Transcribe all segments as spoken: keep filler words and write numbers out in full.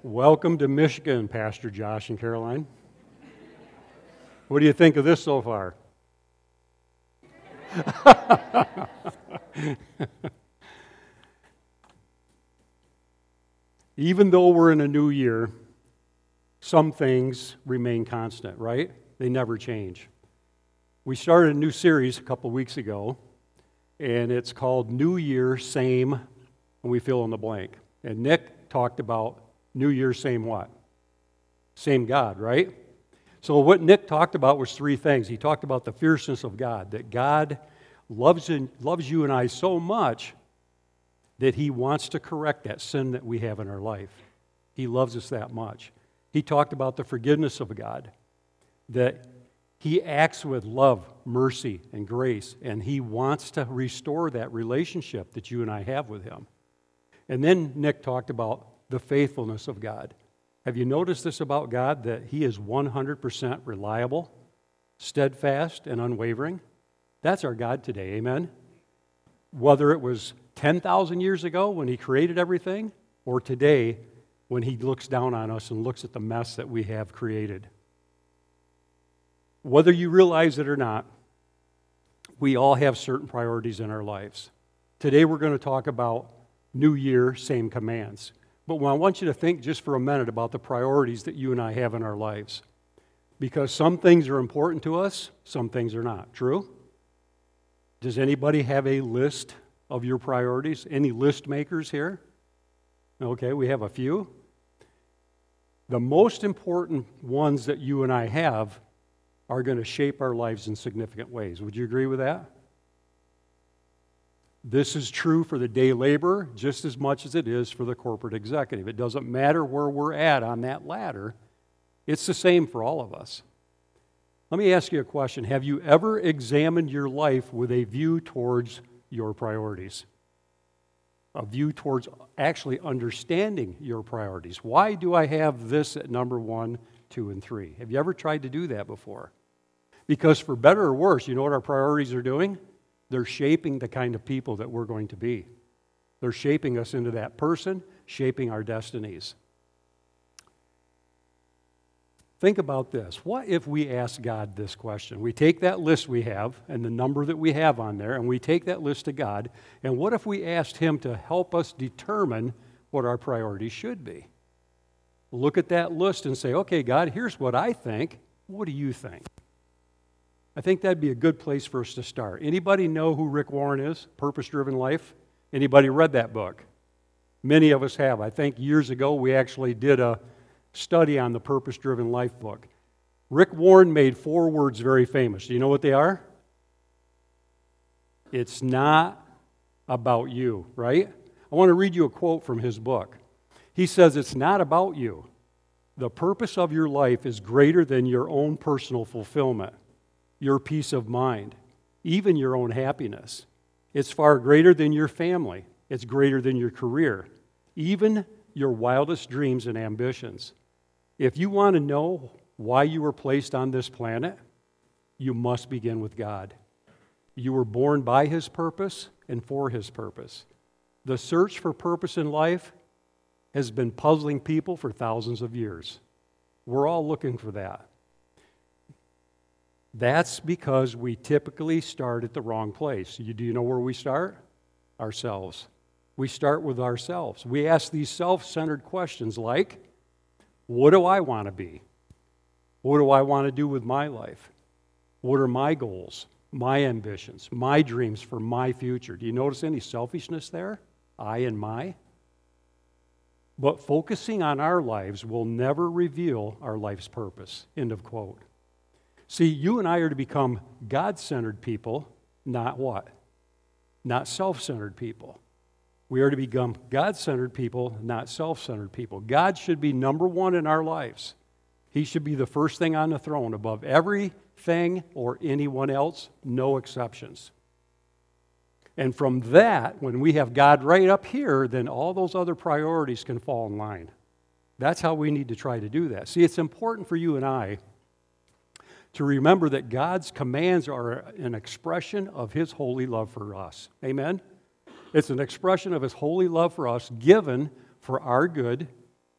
Welcome to Michigan, Pastor Josh and Caroline. What do you think of this so far? Even though we're in a new year, some things remain constant, right? They never change. We started a new series a couple weeks ago, and it's called New Year, Same, and we fill in the blank. And Nick talked about New Year, same what? Same God, right? So what Nick talked about was three things. He talked about the fierceness of God, that God loves, and, loves you and I so much that He wants to correct that sin that we have in our life. He loves us that much. He talked about the forgiveness of God, that He acts with love, mercy, and grace, and He wants to restore that relationship that you and I have with Him. And then Nick talked about the faithfulness of God. Have you noticed this about God, that He is one hundred percent reliable, steadfast, and unwavering? That's our God today, amen? Whether it was ten thousand years ago when He created everything, or today when He looks down on us and looks at the mess that we have created. Whether you realize it or not, we all have certain priorities in our lives. Today we're going to talk about New Year, same commands. But I want you to think just for a minute about the priorities that you and I have in our lives. Because some things are important to us, some things are not. True? Does anybody have a list of your priorities? Any list makers here? Okay, we have a few. The most important ones that you and I have are going to shape our lives in significant ways. Would you agree with that? This is true for the day laborer just as much as it is for the corporate executive. It doesn't matter where we're at on that ladder. It's the same for all of us. Let me ask you a question. Have you ever examined your life with a view towards your priorities? A view towards actually understanding your priorities. Why do I have this at number one, two, and three? Have you ever tried to do that before? Because for better or worse, you know what our priorities are doing? They're shaping the kind of people that we're going to be. They're shaping us into that person, shaping our destinies. Think about this. What if we ask God this question? We take that list we have and the number that we have on there, and we take that list to God, and what if we asked Him to help us determine what our priorities should be? Look at that list and say, okay, God, here's what I think. What do you think? I think that'd be a good place for us to start. Anybody know who Rick Warren is? Purpose-Driven Life? Anybody read that book? Many of us have. I think years ago we actually did a study on the Purpose-Driven Life book. Rick Warren made four words very famous. Do you know what they are? It's not about you, right? I want to read you a quote from his book. He says, it's not about you. The purpose of your life is greater than your own personal fulfillment, your peace of mind, even your own happiness. It's far greater than your family. It's greater than your career, even your wildest dreams and ambitions. If you want to know why you were placed on this planet, you must begin with God. You were born by His purpose and for His purpose. The search for purpose in life has been puzzling people for thousands of years. We're all looking for that. That's because we typically start at the wrong place. You, do you know where we start? Ourselves. We start with ourselves. We ask these self-centered questions like, what do I want to be? What do I want to do with my life? What are my goals, my ambitions, my dreams for my future? Do you notice any selfishness there? I and my? But focusing on our lives will never reveal our life's purpose. End of quote. See, you and I are to become God-centered people, not what? Not self-centered people. We are to become God-centered people, not self-centered people. God should be number one in our lives. He should be the first thing on the throne above everything or anyone else, no exceptions. And from that, when we have God right up here, then all those other priorities can fall in line. That's how we need to try to do that. See, it's important for you and I to remember that God's commands are an expression of His holy love for us. Amen? It's an expression of His holy love for us given for our good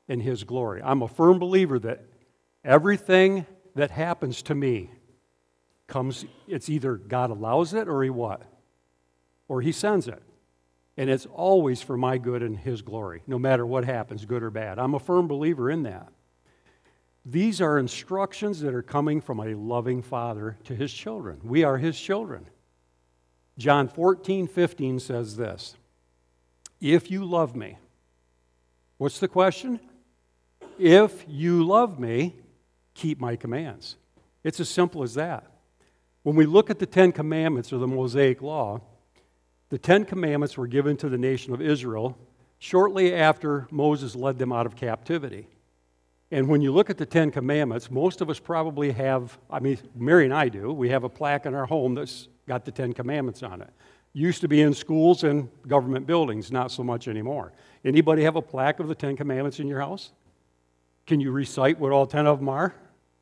in His glory. I'm a firm believer that everything that happens to me comes, it's either God allows it or He what? Or He sends it. And it's always for my good and His glory, no matter what happens, good or bad. I'm a firm believer in that. These are instructions that are coming from a loving Father to His children. We are His children. John fourteen fifteen says this, if you love me, what's the question? If you love me, keep my commands. It's as simple as that. When we look at the Ten Commandments or the Mosaic Law, the Ten Commandments were given to the nation of Israel shortly after Moses led them out of captivity. And when you look at the Ten Commandments, most of us probably have, I mean, Mary and I do, we have a plaque in our home that's got the Ten Commandments on it. Used to be in schools and government buildings, not so much anymore. Anybody have a plaque of the Ten Commandments in your house? Can you recite what all ten of them are?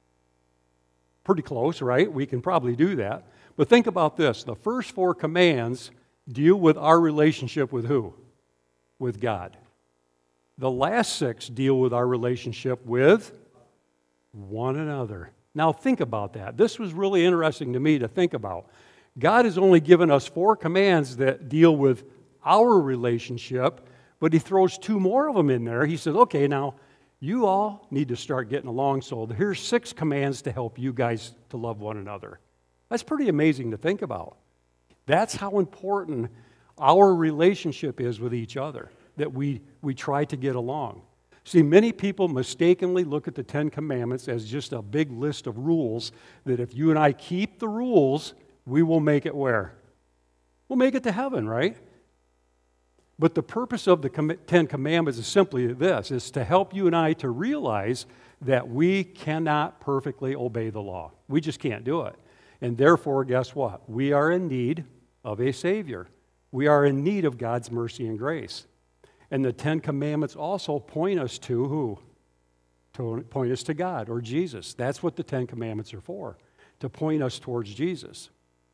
Pretty close, right? We can probably do that. But think about this. The first four commands deal with our relationship with who? With God. The last six deal with our relationship with one another. Now think about that. This was really interesting to me to think about. God has only given us four commands that deal with our relationship, but He throws two more of them in there. He says, okay, now you all need to start getting along, so here's six commands to help you guys to love one another. That's pretty amazing to think about. That's how important our relationship is with each other, that we, we try to get along. See, many people mistakenly look at the Ten Commandments as just a big list of rules that if you and I keep the rules, we will make it where? We'll make it to heaven, right? But the purpose of the Ten Commandments is simply this, is to help you and I to realize that we cannot perfectly obey the law. We just can't do it. And therefore, guess what? We are in need of a Savior. We are in need of God's mercy and grace. And the Ten Commandments also point us to who? To point us to God or Jesus. That's what the Ten Commandments are for, to point us towards Jesus.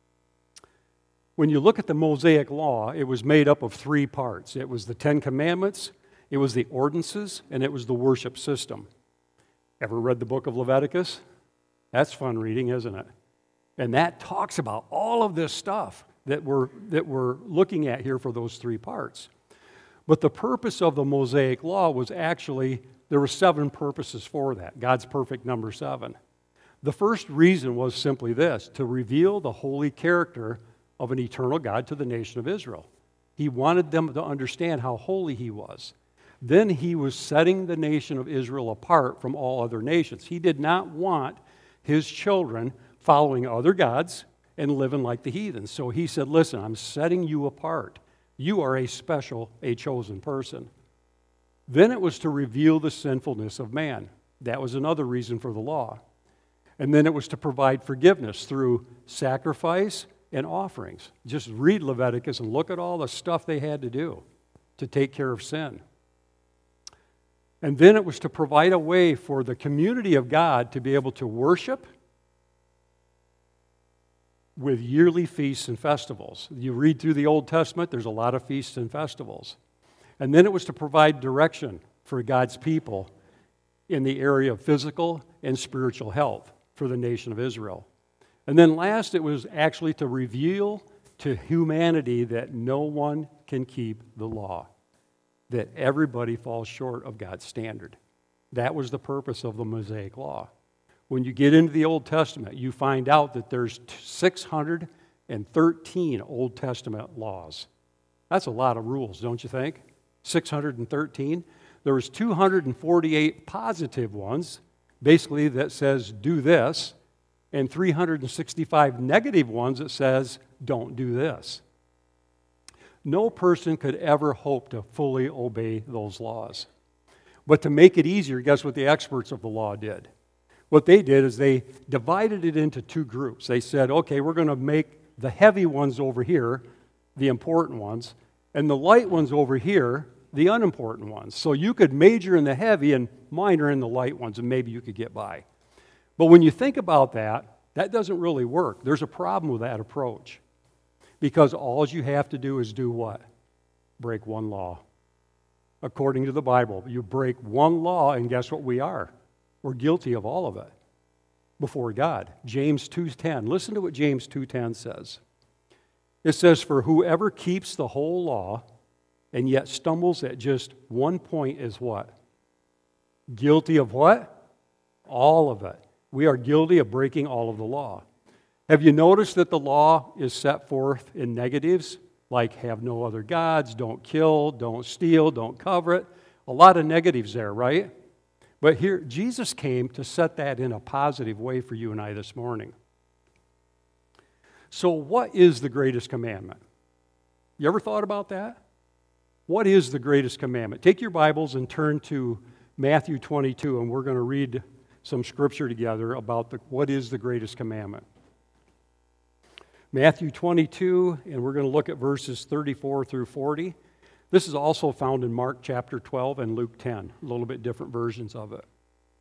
When you look at the Mosaic Law, it was made up of three parts. It was the Ten Commandments, it was the ordinances, and it was the worship system. Ever read the book of Leviticus? That's fun reading, isn't it? And that talks about all of this stuff that we're, that we're looking at here for those three parts. But the purpose of the Mosaic Law was actually, there were seven purposes for that, God's perfect number seven. The first reason was simply this, to reveal the holy character of an eternal God to the nation of Israel. He wanted them to understand how holy He was. Then He was setting the nation of Israel apart from all other nations. He did not want His children following other gods and living like the heathens. So He said, listen, I'm setting you apart. You are a special, a chosen person. Then it was to reveal the sinfulness of man. That was another reason for the law. And then it was to provide forgiveness through sacrifice and offerings. Just read Leviticus and look at all the stuff they had to do to take care of sin. And then it was to provide a way for the community of God to be able to worship with yearly feasts and festivals. You read through the Old Testament, there's a lot of feasts and festivals. And then it was to provide direction for God's people in the area of physical and spiritual health for the nation of Israel. And then last, it was actually to reveal to humanity that no one can keep the law, that everybody falls short of God's standard. That was the purpose of the Mosaic Law. When you get into the Old Testament, you find out that there's six hundred thirteen Old Testament laws. That's a lot of rules, don't you think? six hundred thirteen. There was two hundred forty-eight positive ones, basically that says, do this, and three hundred sixty-five negative ones that says, don't do this. No person could ever hope to fully obey those laws. But to make it easier, guess what the experts of the law did? What they did is they divided it into two groups. They said, okay, we're going to make the heavy ones over here, the important ones, and the light ones over here, the unimportant ones. So you could major in the heavy and minor in the light ones, and maybe you could get by. But when you think about that, that doesn't really work. There's a problem with that approach. Because all you have to do is do what? Break one law. according to the Bible. You break one law, and guess what we are? We're guilty of all of it before God. James two ten. Listen to what James two ten says. It says, "For whoever keeps the whole law and yet stumbles at just one point is what? Guilty of what? All of it. We are guilty of breaking all of the law." Have you noticed that the law is set forth in negatives? Like have no other gods, don't kill, don't steal, don't covet. A lot of negatives there, right? But here, Jesus came to set that in a positive way for you and I this morning. So what is the greatest commandment? You ever thought about that? What is the greatest commandment? Take your Bibles and turn to Matthew twenty-two, and we're going to read some scripture together about the, what is the greatest commandment. Matthew twenty-two, and we're going to look at verses thirty-four through forty. This is also found in Mark chapter twelve and Luke ten, a little bit different versions of it.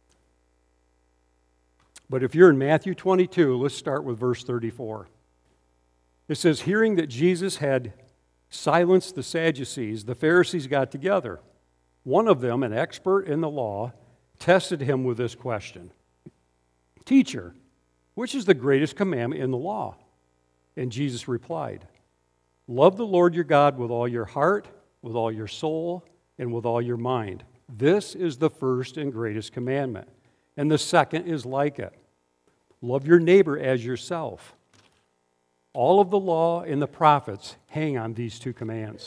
But if you're in Matthew twenty-two, let's start with verse thirty-four. It says, "Hearing that Jesus had silenced the Sadducees, the Pharisees got together. One of them, an expert in the law, tested him with this question. 'Teacher, which is the greatest commandment in the law?' And Jesus replied, 'Love the Lord your God with all your heart, with all your soul, and with all your mind. This is the first and greatest commandment. And the second is like it. Love your neighbor as yourself. All of the law and the prophets hang on these two commands.'"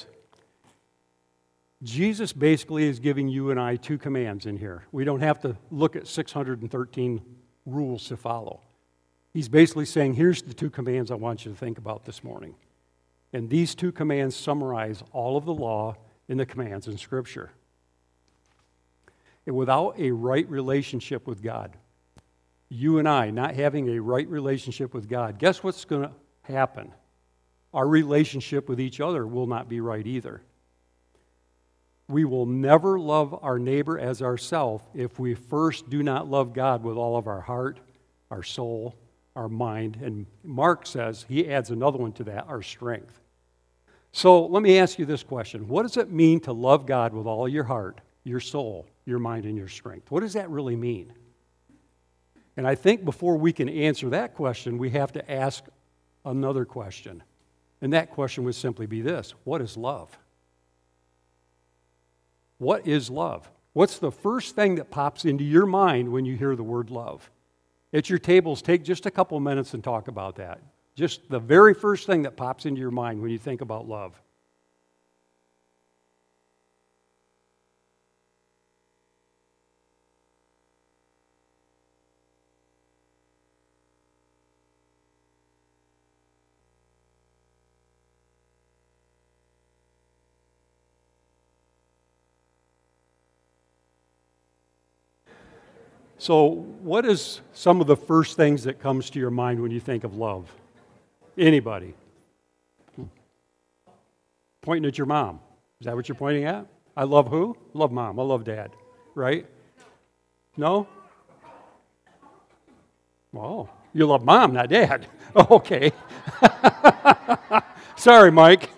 Jesus basically is giving you and I two commands in here. We don't have to look at six hundred thirteen rules to follow. He's basically saying, here's the two commands I want you to think about this morning. And these two commands summarize all of the law and the commands in Scripture. And without a right relationship with God, you and I not having a right relationship with God, guess what's going to happen? Our relationship with each other will not be right either. We will never love our neighbor as ourselves if we first do not love God with all of our heart, our soul, our mind, and Mark says, he adds another one to that, our strength. So let me ask you this question. What does it mean to love God with all your heart, your soul, your mind, and your strength? What does that really mean? And I think before we can answer that question, we have to ask another question. And that question would simply be this: what is love? What is love? What's the first thing that pops into your mind when you hear the word love? At your tables, take just a couple minutes and talk about that. Just the very first thing that pops into your mind when you think about love. So, what is some of the first things that comes to your mind when you think of love? Anybody? Pointing at your mom. Is that what you're pointing at? I love who? Love mom. I love dad. Right? No? Oh, you love mom, not dad. Okay. Sorry, Mike.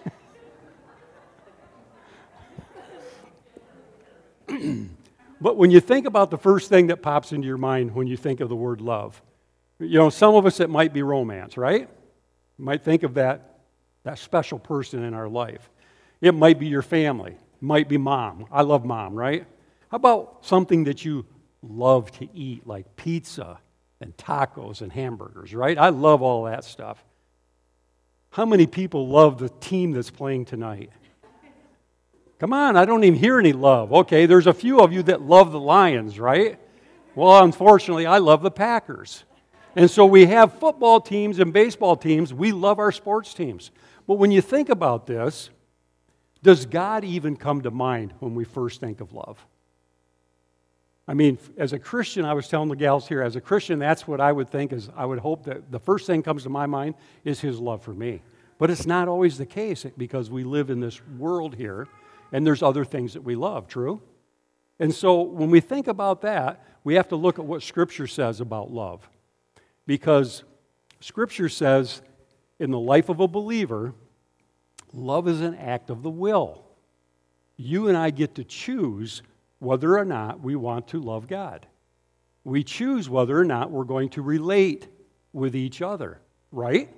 But when you think about the first thing that pops into your mind when you think of the word love, you know, some of us it might be romance, right? You might think of that, that special person in our life. It might be your family. It might be mom. I love mom, right? How about something that you love to eat, like pizza and tacos and hamburgers, right? I love all that stuff. How many people love the team that's playing tonight? Come on, I don't even hear any love. Okay, there's a few of you that love the Lions, right? Well, unfortunately, I love the Packers. And so we have football teams and baseball teams. We love our sports teams. But when you think about this, does God even come to mind when we first think of love? I mean, as a Christian, I was telling the gals here, as a Christian, that's what I would think is, I would hope that the first thing comes to my mind is His love for me. But it's not always the case because we live in this world here, and there's other things that we love, true? And so when we think about that, we have to look at what Scripture says about love. Because Scripture says in the life of a believer, love is an act of the will. you and I get to choose whether or not we want to love God. We choose whether or not we're going to relate with each other, right?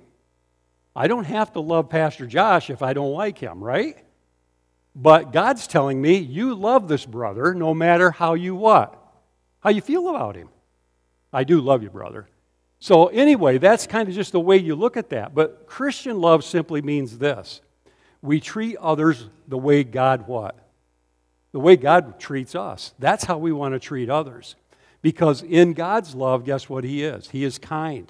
I don't have to love Pastor Josh if I don't like him, right? But God's telling me, you love this brother no matter how you what? How you feel about him. I do love you, brother. So anyway, that's kind of just the way you look at that. But Christian love simply means this. We treat others the way God what? The way God treats us. That's how we want to treat others. Because in God's love, guess what He is? He is kind.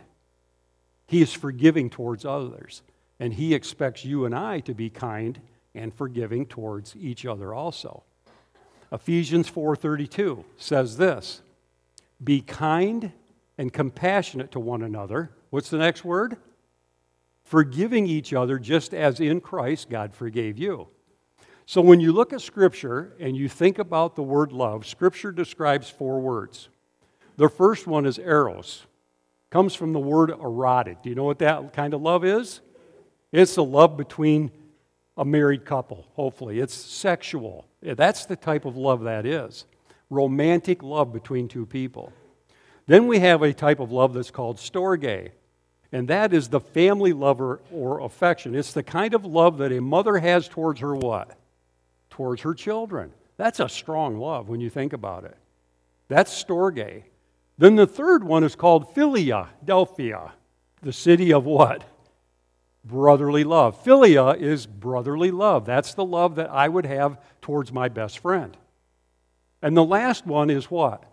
He is forgiving towards others. And He expects you and I to be kind and forgiving towards each other also. Ephesians four thirty-two says this, be kind and compassionate to one another. What's the next word? Forgiving each other just as in Christ God forgave you. So when you look at Scripture and you think about the word love, Scripture describes four words. The first one is eros. Comes from the word erotic. Do you know what that kind of love is? It's the love between a married couple, hopefully. It's sexual. That's the type of love that is. Romantic love between two people. Then we have a type of love that's called storge. And that is the family love or, or affection. It's the kind of love that a mother has towards her what? Towards her children. That's a strong love when you think about it. That's storge. Then the third one is called philia, Delphia, the city of what? Brotherly love. Philia is brotherly love. That's the love that I would have towards my best friend. And the last one is what?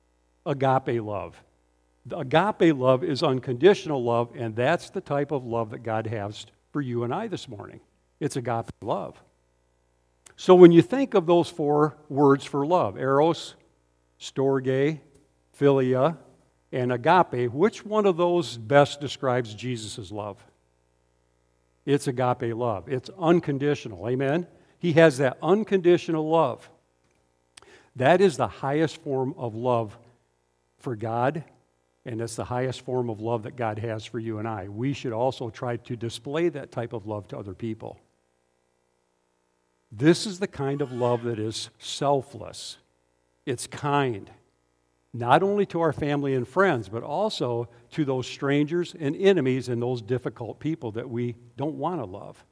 Agape love. The agape love is unconditional love, and that's the type of love that God has for you and I this morning. It's agape love. So when you think of those four words for love, eros, storge, philia, and agape, which one of those best describes Jesus' love? It's agape love. It's unconditional. Amen? He has that unconditional love. That is the highest form of love for God, and it's the highest form of love that God has for you and I. We should also try to display that type of love to other people. This is the kind of love that is selfless. It's kind. Not only to our family and friends, but also to those strangers and enemies and those difficult people that we don't want to love.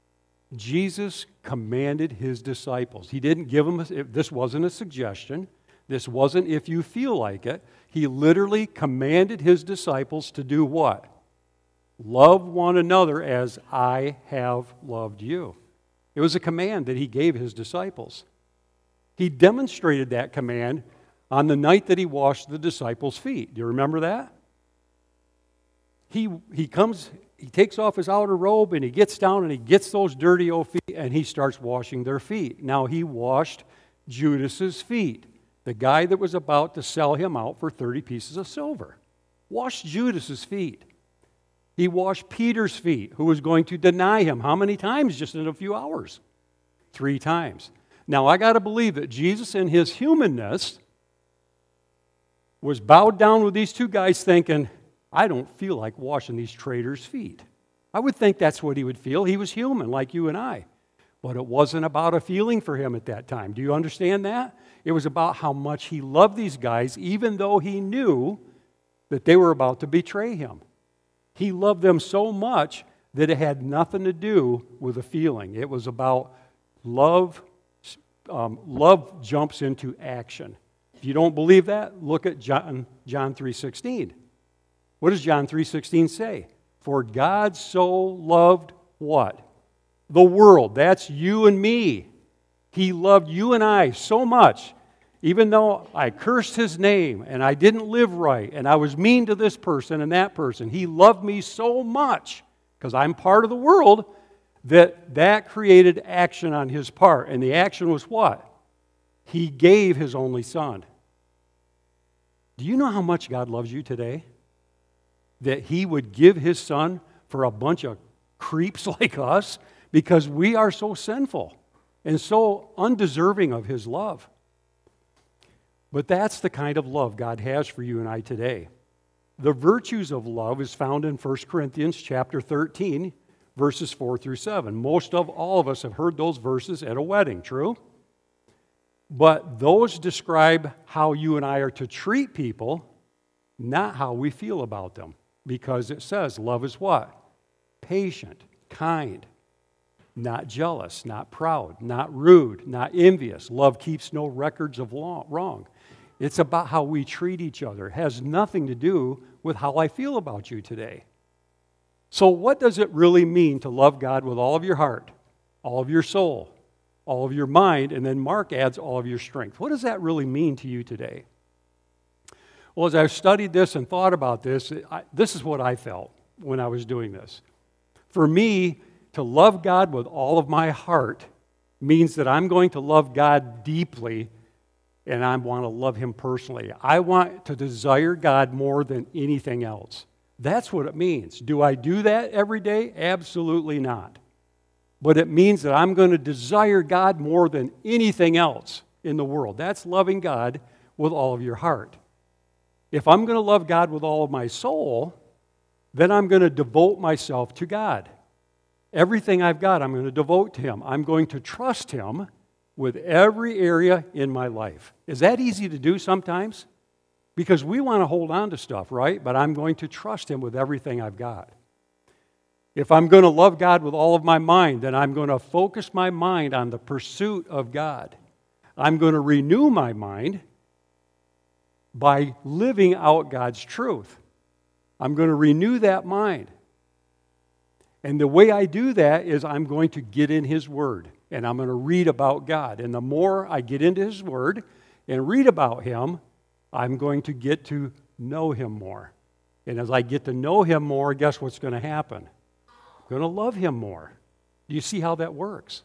Jesus commanded His disciples. He didn't give them, a, this wasn't a suggestion. This wasn't if you feel like it. He literally commanded His disciples to do what? Love one another as I have loved you. It was a command that He gave His disciples. He demonstrated that command on the night that He washed the disciples' feet. Do you remember that? He, he comes, he takes off his outer robe and he gets down and he gets those dirty old feet and he starts washing their feet. Now He washed Judas's feet, the guy that was about to sell Him out for thirty pieces of silver. Washed Judas's feet. He washed Peter's feet, who was going to deny Him. How many times just in a few hours? Three times. Now I got to believe that Jesus in His humanness was bowed down with these two guys thinking, I don't feel like washing these traitors' feet. I would think that's what He would feel. He was human like you and I. But it wasn't about a feeling for Him at that time. Do you understand that? It was about how much He loved these guys, even though He knew that they were about to betray Him. He loved them so much that it had nothing to do with a feeling. It was about love. Um, love jumps into action. If you don't believe that, look at John, John three sixteen. What does John three sixteen say? For God so loved what? The world. That's you and me. He loved you and I so much. Even though I cursed His name and I didn't live right and I was mean to this person and that person, He loved me so much because I'm part of the world that that created action on His part. And the action was what? He gave His only Son. Do you know how much God loves you today? That He would give His Son for a bunch of creeps like us because we are so sinful and so undeserving of His love. But that's the kind of love God has for you and I today. The virtues of love is found in First Corinthians chapter thirteen, verses four through seven. Most of all of us have heard those verses at a wedding, true? But those describe how you and I are to treat people, not how we feel about them. Because it says love is what? Patient, kind, not jealous, not proud, not rude, not envious. Love keeps no records of wrong. It's about how we treat each other. It has nothing to do with how I feel about you today. So what does it really mean to love God with all of your heart, all of your soul, all of your mind, and then Mark adds all of your strength? What does that really mean to you today? Well, as I've studied this and thought about this, I, this is what I felt when I was doing this. For me, to love God with all of my heart means that I'm going to love God deeply and I want to love Him personally. I want to desire God more than anything else. That's what it means. Do I do that every day? Absolutely not. But it means that I'm going to desire God more than anything else in the world. That's loving God with all of your heart. If I'm going to love God with all of my soul, then I'm going to devote myself to God. Everything I've got, I'm going to devote to Him. I'm going to trust Him with every area in my life. Is that easy to do sometimes? Because we want to hold on to stuff, right? But I'm going to trust Him with everything I've got. If I'm going to love God with all of my mind, then I'm going to focus my mind on the pursuit of God. I'm going to renew my mind by living out God's truth. I'm going to renew that mind. And the way I do that is I'm going to get in His Word, and I'm going to read about God. And the more I get into His Word and read about Him, I'm going to get to know Him more. And as I get to know Him more, guess what's going to happen? I'm going to love Him more. Do you see how that works?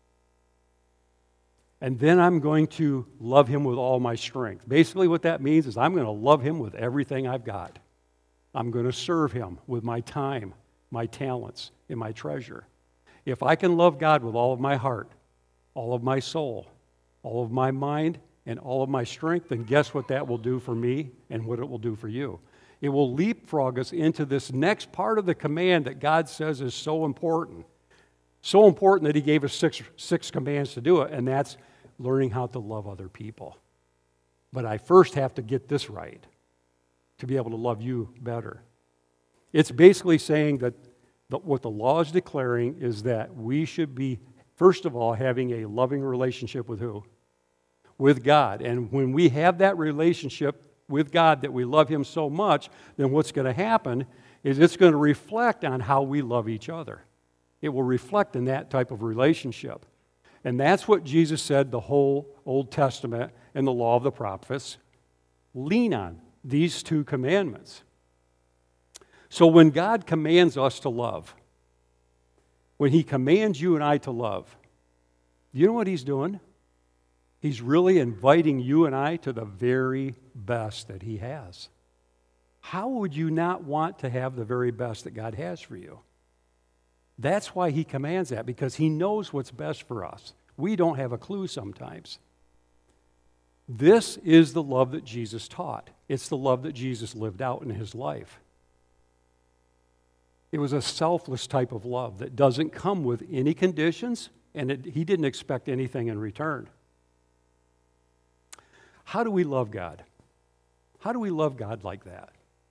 And then I'm going to love Him with all my strength. Basically what that means is I'm going to love Him with everything I've got. I'm going to serve Him with my time, my talents, and my treasure. If I can love God with all of my heart, all of my soul, all of my mind, and all of my strength, then guess what that will do for me and what it will do for you? It will leapfrog us into this next part of the command that God says is so important. So important that He gave us six, six commands to do it, and that's learning how to love other people. But I first have to get this right to be able to love you better. It's basically saying that the, what the law is declaring is that we should be, first of all, having a loving relationship with who? With God. And when we have that relationship with God, that we love Him so much, then what's going to happen is it's going to reflect on how we love each other. It will reflect in that type of relationship. And that's what Jesus said the whole Old Testament and the law of the prophets lean on, these two commandments. So when God commands us to love, when He commands you and I to love, do you know what He's doing? He's really inviting you and I to the very best that He has. How would you not want to have the very best that God has for you? That's why He commands that, because He knows what's best for us. We don't have a clue sometimes. This is the love that Jesus taught. It's the love that Jesus lived out in His life. It was a selfless type of love that doesn't come with any conditions, and it, He didn't expect anything in return. How do we love God? How do we love God like that?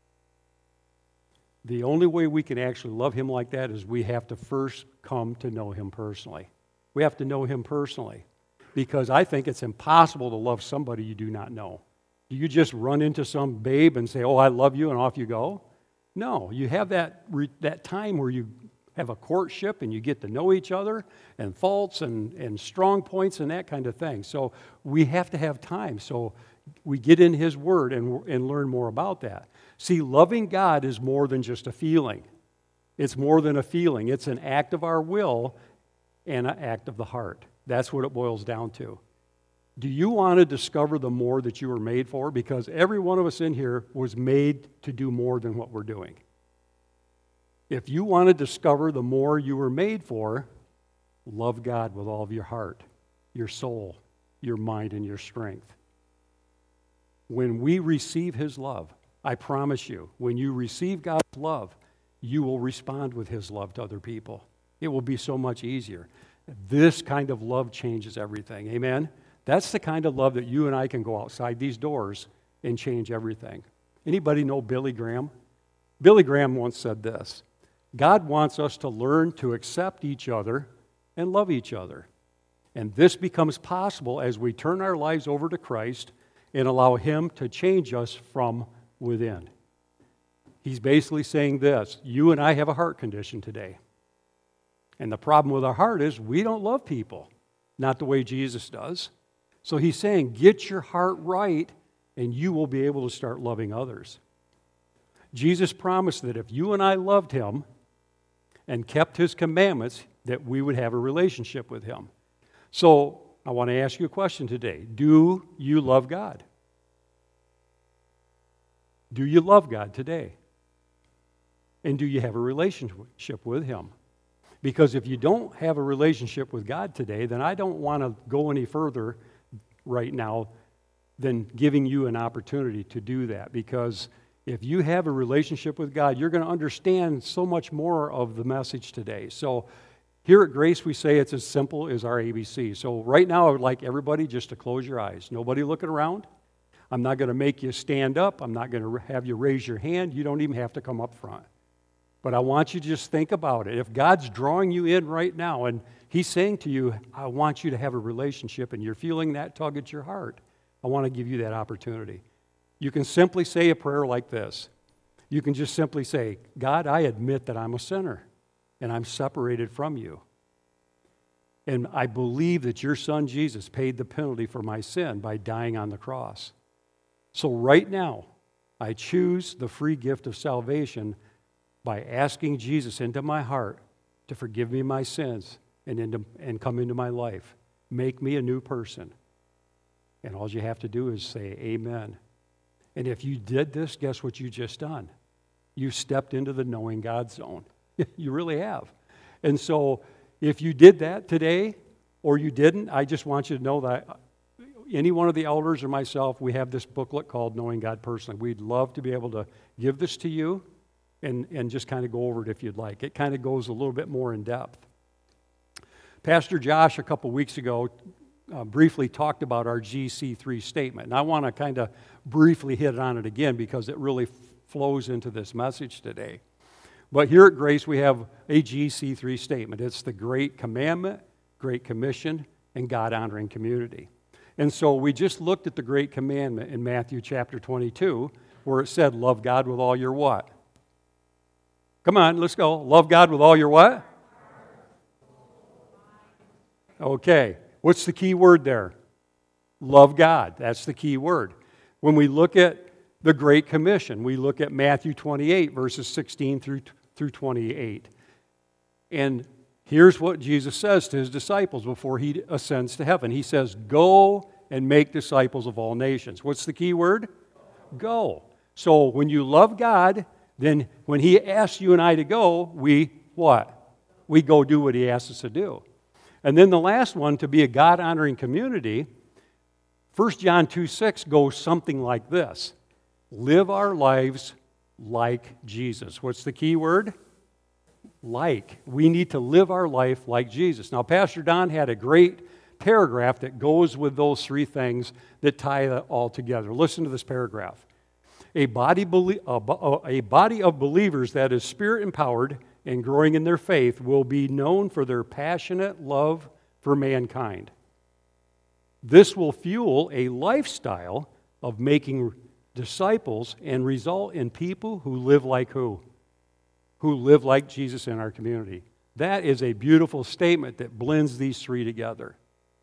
The only way we can actually love Him like that is we have to first come to know Him personally. We have to know Him personally, because I think it's impossible to love somebody you do not know. Do you just run into some babe and say, oh, I love you, and off you go? No, you have that, that time where you have a courtship and you get to know each other, and faults and, and strong points and that kind of thing. So we have to have time. So we get in His Word and, and learn more about that. See, loving God is more than just a feeling. It's more than a feeling. It's an act of our will and an act of the heart. That's what it boils down to. Do you want to discover the more that you were made for? Because every one of us in here was made to do more than what we're doing. If you want to discover the more you were made for, love God with all of your heart, your soul, your mind, and your strength. When we receive His love, I promise you, when you receive God's love, you will respond with His love to other people. It will be so much easier. This kind of love changes everything. Amen? That's the kind of love that you and I can go outside these doors and change everything. Anybody know Billy Graham? Billy Graham once said this: God wants us to learn to accept each other and love each other. And this becomes possible as we turn our lives over to Christ and allow Him to change us from within. He's basically saying this: you and I have a heart condition today. And the problem with our heart is we don't love people, not the way Jesus does. So he's saying, get your heart right, and you will be able to start loving others. Jesus promised that if you and I loved Him and kept His commandments, that we would have a relationship with Him. So I want to ask you a question today. Do you love God? Do you love God today? And do you have a relationship with Him? Because if you don't have a relationship with God today, then I don't want to go any further right now than giving you an opportunity to do that. Because if you have a relationship with God, you're going to understand so much more of the message today. So here at Grace, we say it's as simple as our A B C. So right now, I would like everybody just to close your eyes. Nobody looking around. I'm not going to make you stand up. I'm not going to have you raise your hand. You don't even have to come up front. But I want you to just think about it. If God's drawing you in right now and He's saying to you, I want you to have a relationship, and you're feeling that tug at your heart, I want to give you that opportunity. You can simply say a prayer like this. You can just simply say, God, I admit that I'm a sinner and I'm separated from you. And I believe that your Son Jesus paid the penalty for my sin by dying on the cross. So right now, I choose the free gift of salvation by asking Jesus into my heart to forgive me my sins and, into, and come into my life. Make me a new person. And all you have to do is say amen. And if you did this, guess what you just done? You stepped into the knowing God zone. You really have. And so if you did that today or you didn't, I just want you to know that any one of the elders or myself, we have this booklet called Knowing God Personally. We'd love to be able to give this to you and, and just kind of go over it if you'd like. It kind of goes a little bit more in depth. Pastor Josh, a couple weeks ago, uh, briefly talked about our G C three statement. And I want to kind of briefly hit on it again because it really f- flows into this message today. But here at Grace, we have a G C three statement. It's the Great Commandment, Great Commission, and God-honoring community. And so we just looked at the Great Commandment in Matthew chapter twenty-two, where it said, love God with all your what? Come on, let's go. Love God with all your what? Okay. What's the key word there? Love God. That's the key word. When we look at the Great Commission, we look at Matthew twenty-eight, verses sixteen through, through twenty-eight. And here's what Jesus says to His disciples before He ascends to heaven. He says, go and make disciples of all nations. What's the key word? Go. So when you love God, then when He asks you and I to go, we what? We go do what He asks us to do. And then the last one, to be a God-honoring community, First John two six goes something like this. Live our lives like Jesus. What's the key word? Like. We need to live our life like Jesus. Now, Pastor Don had a great paragraph that goes with those three things that tie it all together. Listen to this paragraph. A body, a body of believers that is spirit-empowered and growing in their faith will be known for their passionate love for mankind. This will fuel a lifestyle of making disciples and result in people who live like who? Who live like Jesus in our community. That is a beautiful statement that blends these three together.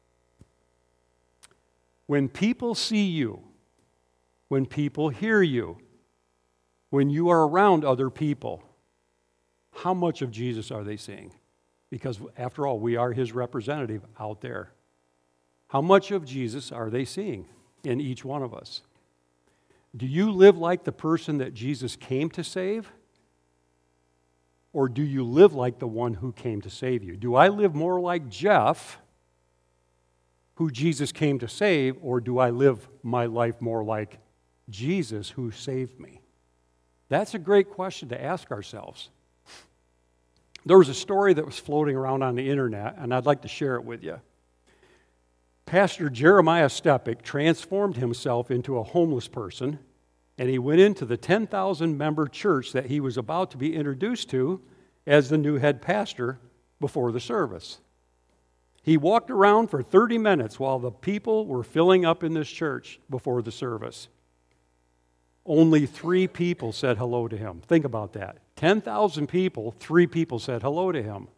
When people see you, when people hear you, when you are around other people, how much of Jesus are they seeing? Because after all, we are His representative out there. How much of Jesus are they seeing in each one of us? Do you live like the person that Jesus came to save? Or do you live like the one who came to save you? Do I live more like Jeff, who Jesus came to save, or do I live my life more like Jesus who saved me? That's a great question to ask ourselves. There was a story that was floating around on the internet, and I'd like to share it with you. Pastor Jeremiah Stepek transformed himself into a homeless person, and he went into the ten thousand member church that he was about to be introduced to as the new head pastor before the service. He walked around for thirty minutes while the people were filling up in this church before the service. Only three people said hello to him. Think about that. ten thousand people, three people said hello to him.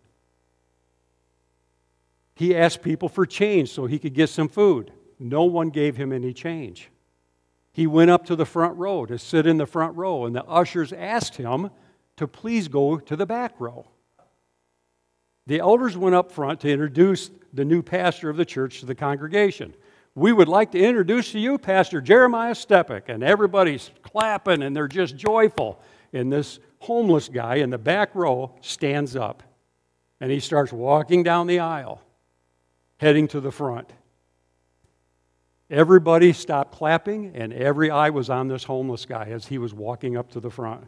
He asked people for change so he could get some food. No one gave him any change. He went up to the front row to sit in the front row, and the ushers asked him to please go to the back row. The elders went up front to introduce the new pastor of the church to the congregation. We would like to introduce to you Pastor Jeremiah Stepek. And everybody's clapping and they're just joyful. And this homeless guy in the back row stands up. And he starts walking down the aisle, heading to the front. Everybody stopped clapping and every eye was on this homeless guy as he was walking up to the front.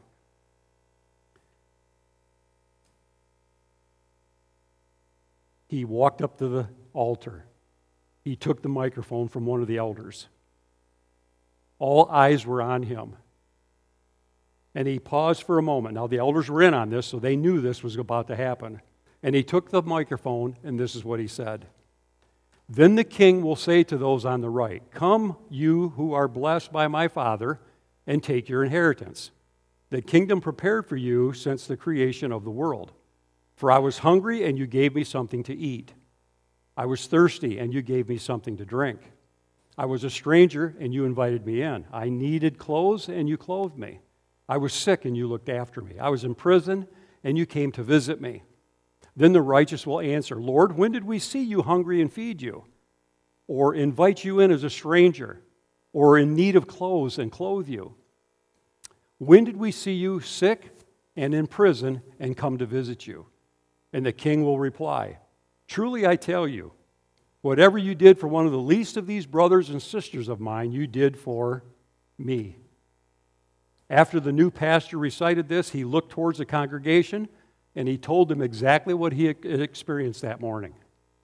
He walked up to the altar. He took the microphone from one of the elders. All eyes were on him. And he paused for a moment. Now, the elders were in on this, so they knew this was about to happen. And he took the microphone, and this is what he said. Then the king will say to those on the right, "Come, you who are blessed by my Father, and take your inheritance, the kingdom prepared for you since the creation of the world. For I was hungry, and you gave me something to eat. I was thirsty, and you gave me something to drink. I was a stranger, and you invited me in. I needed clothes, and you clothed me. I was sick, and you looked after me. I was in prison, and you came to visit me." Then the righteous will answer, "Lord, when did we see you hungry and feed you? Or invite you in as a stranger? Or in need of clothes and clothe you? When did we see you sick and in prison and come to visit you?" And the king will reply, "Truly I tell you, whatever you did for one of the least of these brothers and sisters of mine, you did for me." After the new pastor recited this, he looked towards the congregation and he told them exactly what he had experienced that morning.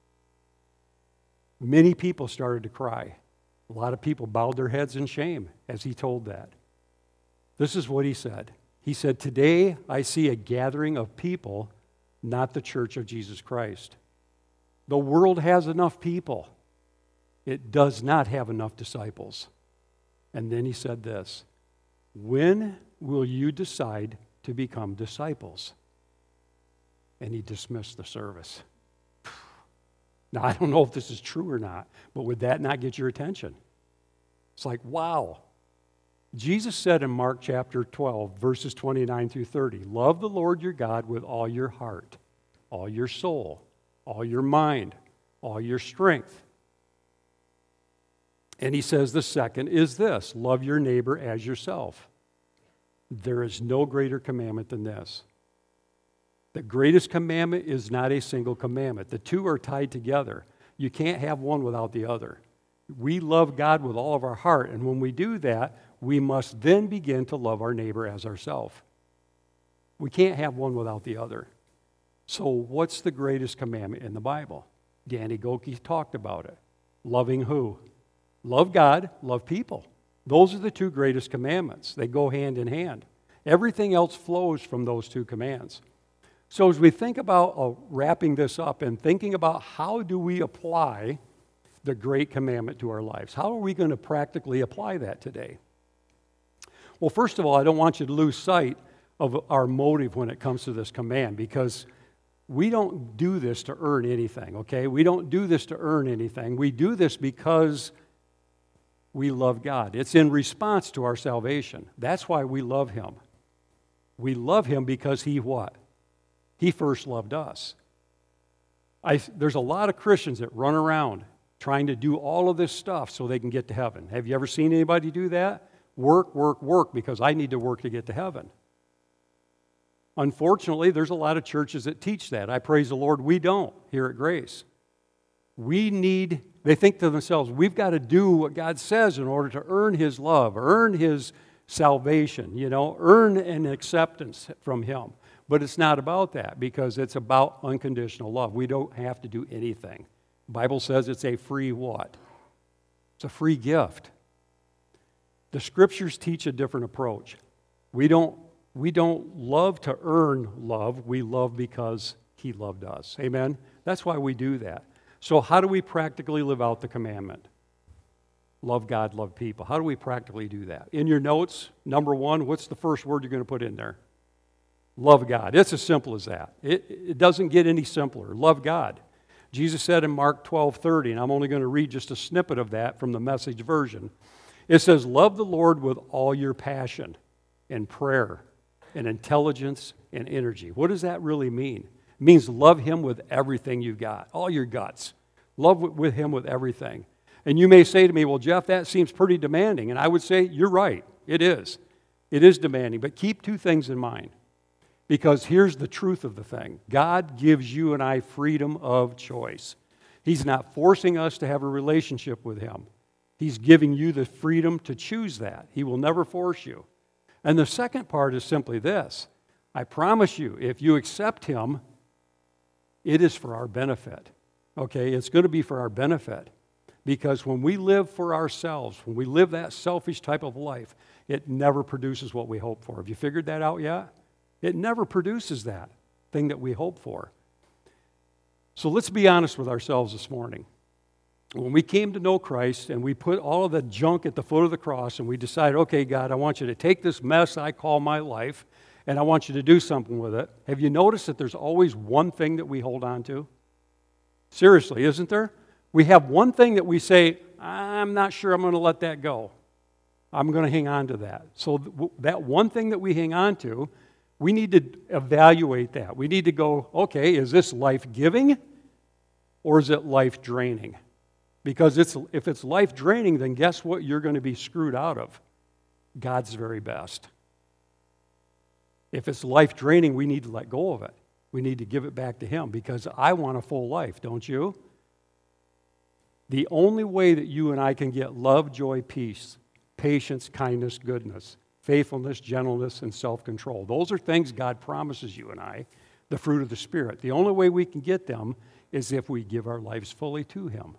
Many people started to cry. A lot of people bowed their heads in shame as he told that. This is what he said. He said, "Today I see a gathering of people, not the church of Jesus Christ. The world has enough people. It does not have enough disciples." And then he said this, "When will you decide to become disciples?" And he dismissed the service. Now, I don't know if this is true or not, but would that not get your attention? It's like, wow. Jesus said in Mark chapter twelve, verses twenty-nine through thirty, "Love the Lord your God with all your heart, all your soul, all your mind, all your strength." And he says the second is this, "Love your neighbor as yourself." There is no greater commandment than this. The greatest commandment is not a single commandment. The two are tied together. You can't have one without the other. We love God with all of our heart, and when we do that, we must then begin to love our neighbor as ourselves. We can't have one without the other. So what's the greatest commandment in the Bible? Danny Gokey talked about it. Loving who? Love God, love people. Those are the two greatest commandments. They go hand in hand. Everything else flows from those two commands. So as we think about uh, wrapping this up and thinking about how do we apply the great commandment to our lives, how are we going to practically apply that today? Well, first of all, I don't want you to lose sight of our motive when it comes to this command, because we don't do this to earn anything, okay? We don't do this to earn anything. We do this because we love God. It's in response to our salvation. That's why we love Him. We love Him because He what? He first loved us. I, there's a lot of Christians that run around trying to do all of this stuff so they can get to heaven. Have you ever seen anybody do that? Work, work, work, because I need to work to get to heaven. Unfortunately, there's a lot of churches that teach that. I praise the Lord, we don't here at Grace. We need, they think to themselves, we've got to do what God says in order to earn His love, earn His salvation, you know, earn an acceptance from Him. But it's not about that, because it's about unconditional love. We don't have to do anything. The Bible says it's a free what? It's a free gift. The Scriptures teach a different approach. We don't, we don't love to earn love. We love because He loved us. Amen? That's why we do that. So how do we practically live out the commandment? Love God, love people. How do we practically do that? In your notes, number one, what's the first word you're going to put in there? Love God. It's as simple as that. It, it doesn't get any simpler. Love God. Jesus said in Mark twelve thirty, and I'm only going to read just a snippet of that from the Message version. It says, love the Lord with all your passion and prayer and intelligence and energy. What does that really mean? It means love Him with everything you've got, all your guts. Love with Him with everything. And you may say to me, well, Jeff, that seems pretty demanding. And I would say, you're right. It is. It is demanding. But keep two things in mind. Because here's the truth of the thing. God gives you and I freedom of choice. He's not forcing us to have a relationship with Him. He's giving you the freedom to choose that. He will never force you. And the second part is simply this. I promise you, if you accept Him, it is for our benefit. Okay? It's going to be for our benefit. Because when we live for ourselves, when we live that selfish type of life, it never produces what we hope for. Have you figured that out yet? It never produces that thing that we hope for. So let's be honest with ourselves this morning. When we came to know Christ and we put all of the junk at the foot of the cross and we decided, okay, God, I want you to take this mess I call my life and I want you to do something with it. Have you noticed that there's always one thing that we hold on to? Seriously, isn't there? We have one thing that we say, I'm not sure I'm going to let that go. I'm going to hang on to that. So th- that one thing that we hang on to, we need to evaluate that. We need to go, okay, is this life-giving or is it life-draining? Because it's, if it's life-draining, then guess what you're going to be screwed out of? God's very best. If it's life-draining, we need to let go of it. We need to give it back to Him because I want a full life, don't you? The only way that you and I can get love, joy, peace, patience, kindness, goodness, faithfulness, gentleness, and self-control. Those are things God promises you and I, the fruit of the Spirit. The only way we can get them is if we give our lives fully to Him.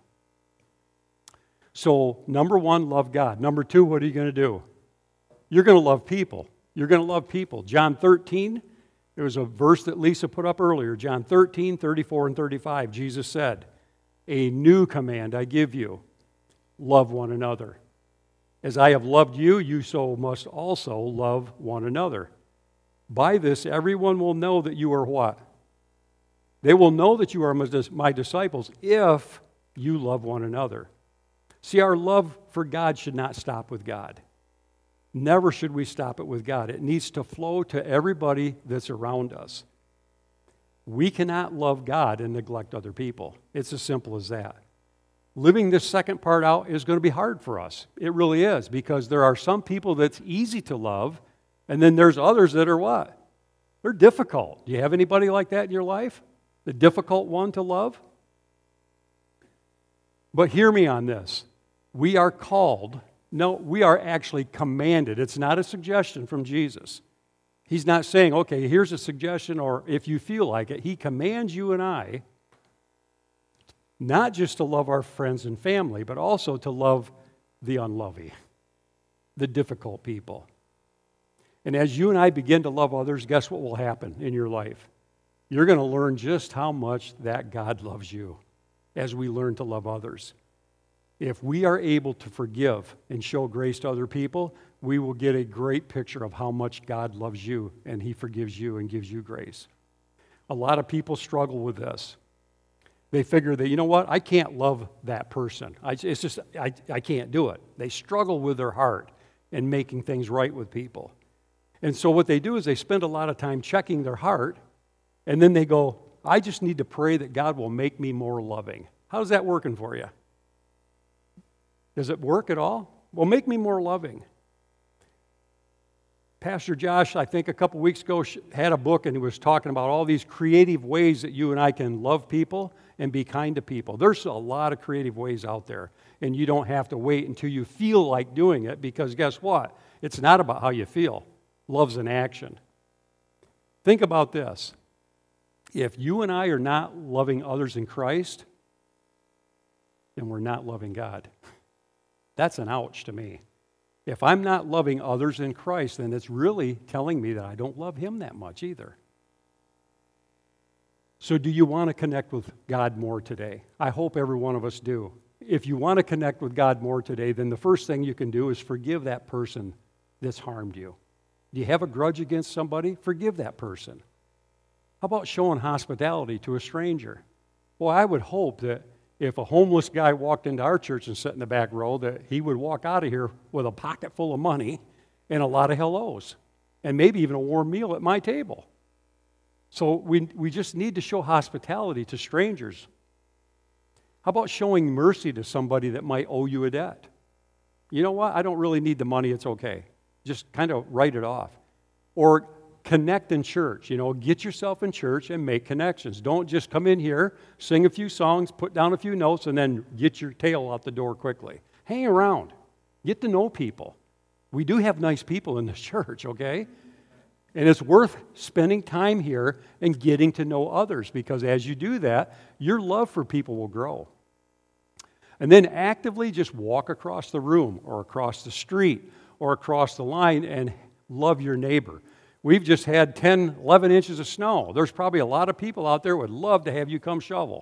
So, number one, love God. Number two, what are you going to do? You're going to love people. You're going to love people. John thirteen, there was a verse that Lisa put up earlier. John thirteen, thirty-four, and thirty-five. Jesus said, a new command I give you, love one another. As I have loved you, you so must also love one another. By this, everyone will know that you are what? They will know that you are my disciples if you love one another. See, our love for God should not stop with God. Never should we stop it with God. It needs to flow to everybody that's around us. We cannot love God and neglect other people. It's as simple as that. Living this second part out is going to be hard for us. It really is, because there are some people that's easy to love, and then there's others that are what? They're difficult. Do you have anybody like that in your life? The difficult one to love? But hear me on this. We are called, no, we are actually commanded. It's not a suggestion from Jesus. He's not saying, okay, here's a suggestion, or if you feel like it. He commands you and I not just to love our friends and family, but also to love the unlovely, the difficult people. And as you and I begin to love others, guess what will happen in your life? You're going to learn just how much that God loves you as we learn to love others. If we are able to forgive and show grace to other people, we will get a great picture of how much God loves you and He forgives you and gives you grace. A lot of people struggle with this. They figure that, you know what, I can't love that person. I, it's just, I, I can't do it. They struggle with their heart and making things right with people. And so what they do is they spend a lot of time checking their heart, and then they go, I just need to pray that God will make me more loving. How's that working for you? Does it work at all? Well, make me more loving. Pastor Josh, I think a couple weeks ago, had a book, and he was talking about all these creative ways that you and I can love people and be kind to people. There's a lot of creative ways out there, and you don't have to wait until you feel like doing it, because guess what? It's not about how you feel. Love's an action. Think about this. If you and I are not loving others in Christ, then we're not loving God. That's an ouch to me. If I'm not loving others in Christ, then it's really telling me that I don't love Him that much either. So do you want to connect with God more today? I hope every one of us do. If you want to connect with God more today, then the first thing you can do is forgive that person that's harmed you. Do you have a grudge against somebody? Forgive that person. How about showing hospitality to a stranger? Well, I would hope that if a homeless guy walked into our church and sat in the back row, that he would walk out of here with a pocket full of money and a lot of hellos, and maybe even a warm meal at my table. So we, we just need to show hospitality to strangers. How about showing mercy to somebody that might owe you a debt? You know what? I don't really need the money. It's okay. Just kind of write it off. Or connect in church. You know, get yourself in church and make connections. Don't just come in here, sing a few songs, put down a few notes, and then get your tail out the door quickly. Hang around. Get to know people. We do have nice people in this church, okay? And it's worth spending time here and getting to know others, because as you do that, your love for people will grow. And then actively just walk across the room or across the street or across the line and love your neighbor. We've just had ten, eleven inches of snow. There's probably a lot of people out there who would love to have you come shovel.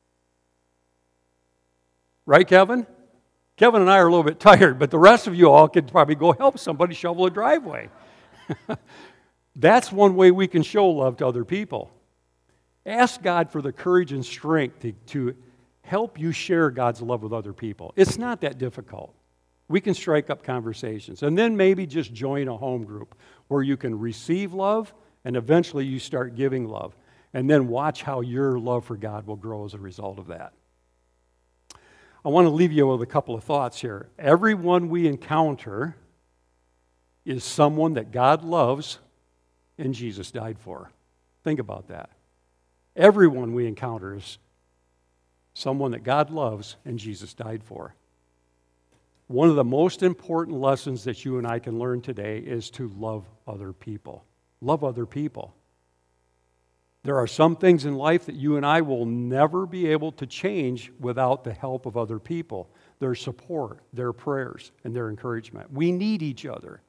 Right, Kevin? Kevin and I are a little bit tired, but the rest of you all could probably go help somebody shovel a driveway. That's one way we can show love to other people. Ask God for the courage and strength to, to help you share God's love with other people. It's not that difficult. We can strike up conversations. And then maybe just join a home group where you can receive love and eventually you start giving love. And then watch how your love for God will grow as a result of that. I want to leave you with a couple of thoughts here. Everyone we encounter is someone that God loves and Jesus died for. Think about that. Everyone we encounter is someone that God loves and Jesus died for. One of the most important lessons that you and I can learn today is to love other people. Love other people. There are some things in life that you and I will never be able to change without the help of other people, their support, their prayers, and their encouragement. We need each other.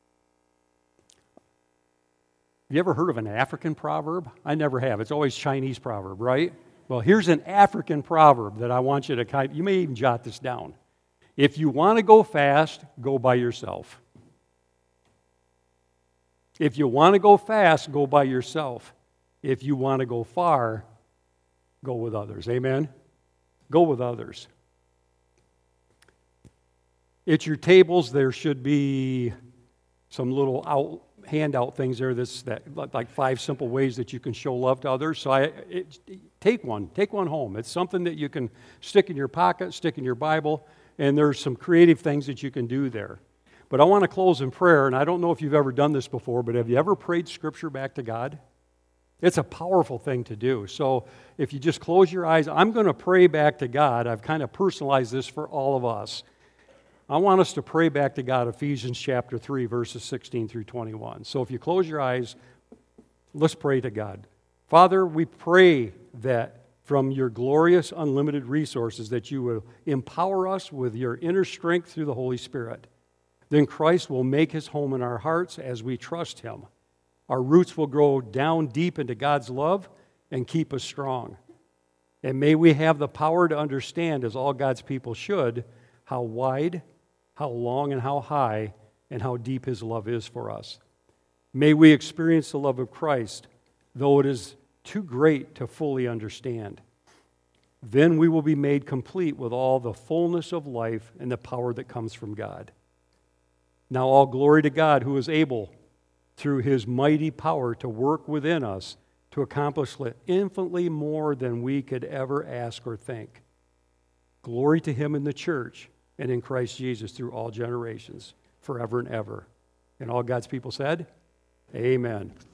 Have you ever heard of an African proverb? I never have. It's always Chinese proverb, right? Well, here's an African proverb that I want you to kind of, you may even jot this down. If you want to go fast, go by yourself. If you want to go fast, go by yourself. If you want to go far, go with others. Amen? Go with others. At your tables, there should be some little out, handout things there that's that, like five simple ways that you can show love to others. So I it, take one. Take one home. It's something that you can stick in your pocket, stick in your Bible, and there's some creative things that you can do there. But I want to close in prayer, and I don't know if you've ever done this before, but have you ever prayed Scripture back to God? It's a powerful thing to do. So if you just close your eyes, I'm going to pray back to God. I've kind of personalized this for all of us. I want us to pray back to God, Ephesians chapter three, verses sixteen through twenty-one. So if you close your eyes, let's pray to God. Father, we pray that from your glorious, unlimited resources that you will empower us with your inner strength through the Holy Spirit. Then Christ will make his home in our hearts as we trust him. Our roots will grow down deep into God's love and keep us strong. And may we have the power to understand, as all God's people should, how wide, how long, and how high, and how deep his love is for us. May we experience the love of Christ, though it is too great to fully understand. Then we will be made complete with all the fullness of life and the power that comes from God. Now all glory to God, who is able, through his mighty power, to work within us to accomplish infinitely more than we could ever ask or think. Glory to him in the church and in Christ Jesus through all generations, forever and ever. And all God's people said, amen.